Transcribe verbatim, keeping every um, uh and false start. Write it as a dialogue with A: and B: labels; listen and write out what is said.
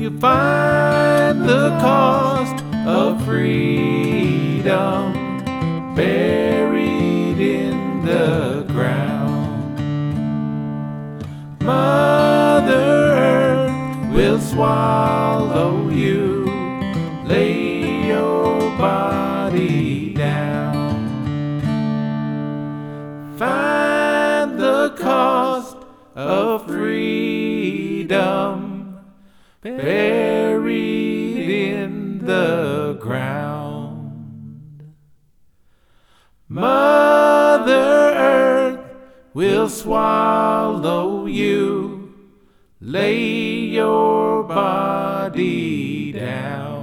A: you'll find the cost of freedom buried in the ground. Mother Earth will swallow you, lay your body down. Find the cost of freedom buried in the ground. Mother Earth will swallow you, lay your body down.